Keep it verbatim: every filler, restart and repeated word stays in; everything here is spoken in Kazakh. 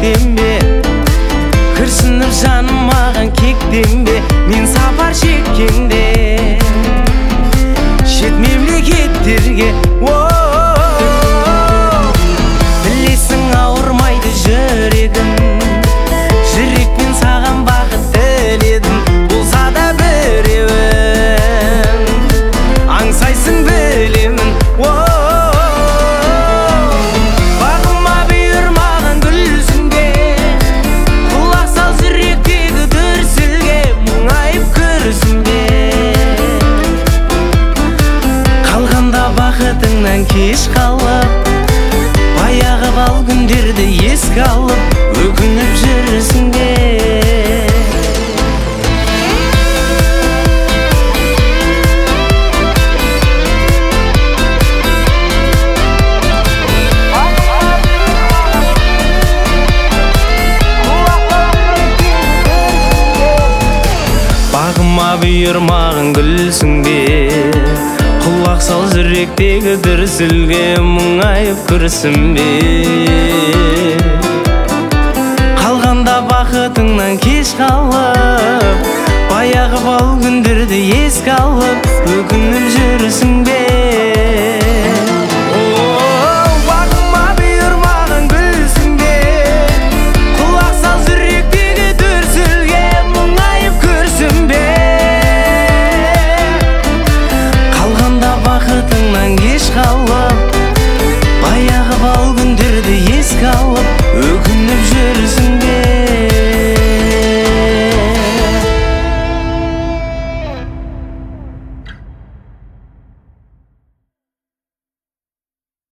шектен бе? Күрсініп жаным маған кектен бе? Мен сапар шеккенде шет мемлекеттерге, білесің ауырмайды жүрегім. Жүрекпен саған бақыт тіледім, болса да біреуін аңсайсың білемін. Бағыма бұйырмаған гүлсің бе? Құлақ сал жүректегі дүрсілге, мұңайып күрсінбе. Қалғанда бақытыңнан кеш қалып, баяғы бал күндерді еске алып, өкініп жүрсің бе? Бағыма бұйырмаған гүлсің бе? Құлақ сал жүректегі дүрсілге, мұңайып күрсінбе. Қалғанда бақытыңнан кеш қалып, баяғы бал күндерді еске алып, өкініп жүрсің бе?